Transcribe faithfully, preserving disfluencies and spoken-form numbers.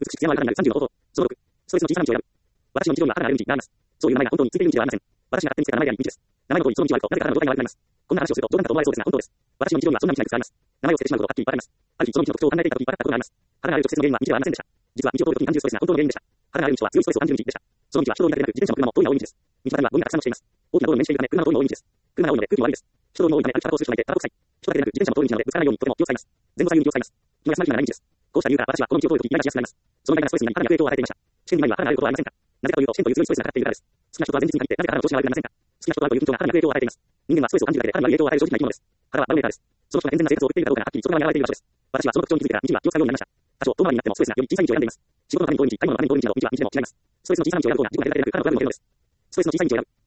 しく艶のある体になるさんじゅうの方法。小ろく。ストレスの小さな道を選ぶ。私の日常には新たなる道があります。そういう名前が本当についている道ではありません。私が勝手につけた名前であり道です。名前の通りその道を歩くと、なぜかあなたの状態が悪くなります。こんな話をすると冗談かと思われそうですが、本当です。私の日常にはそんな道がいくつかあります。名前を捨ててしまうことがはっきりわかります。ある日、その道の特徴を考えていた時に分かったことがあります。腹がある直接の原因は道ではありませんでした。実は日常を通る時に感じるストレスが本当の原因でした。腹がある道は強いストレスを感じる道でした。その道は人通りだけでなく、自転車も車も通りが多い道です。道端にはゴミがたくさん落ちています。大きな道路に面しているため、車の通りも多い道です。車が多いので空気も悪いです。人通りも多いため歩き方をする人がいて、タバコ臭い。人だけでなく、自転車も通る道なので、ぶつからないようにとても気を使います。前後左右に気を使います。気の休まる暇がない道です。こうした理由から私はこの道を通るとき、イライラしやすくなります。その大事なストレスに腹に悪影響を与えていました。試験に今には腹があることはありませんか？なぜかというと、試験という強いストレスがかかっているからです。好きな人とは前日に限って、なぜか腹の調子が悪くなりませんか？好きな人とはという緊張が腹に悪影響を与えています。人間はストレスを感じるだけで腹に悪影響を与える正直な生き物です。腹はバロメーターです。その人が健全な生活を送っているかどうかがはっきり外側に現れている場所です。私はその特徴に気づいてから道は気を使うようになりました。多少遠回りになってもストレスがより小さい道を選んでいます。仕事のために遠い道、買い物のために遠い道など道は道でも違います。ストレスの小さな道を選ぶとは自己がやりたいだけで腹の悪くなるのです。ストレスの小さい道を選ぶ。